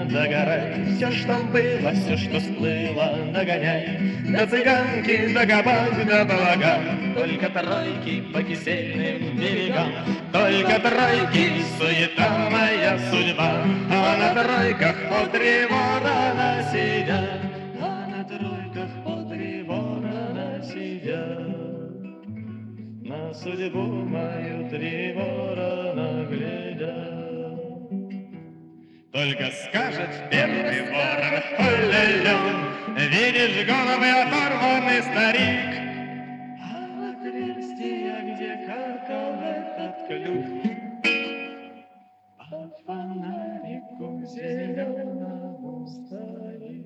догорай, все, что было, все, что сплыло, догоняй. До цыганки, до кабак, до балаган, только тройки по кисельным берегам, только тройки, суета моя судьба, а на тройках по 3 ворона сидят, а на тройках по 3 ворона сидят. На судьбу мою 3 ворона глядят. Только скажет первый ворон: ой-ля-ля, видишь, головы оторванный старик, а в отверстие, где каркал этот клюв, по фонарику зеленому стоит.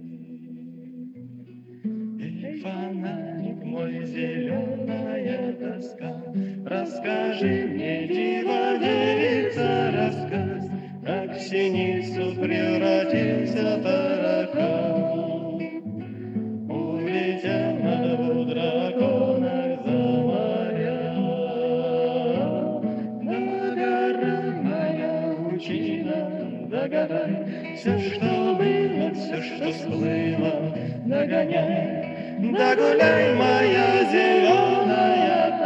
Эй, фонарик мой, зеленая доска, расскажи мне, диво, девица, рассказ, как в синицу превратился таракан, улетел на 2 драконах за моря. Догорай, моя лучина, догорай, все, что было, все, что сплыло, догоняй. Да гуляй, моя зеленая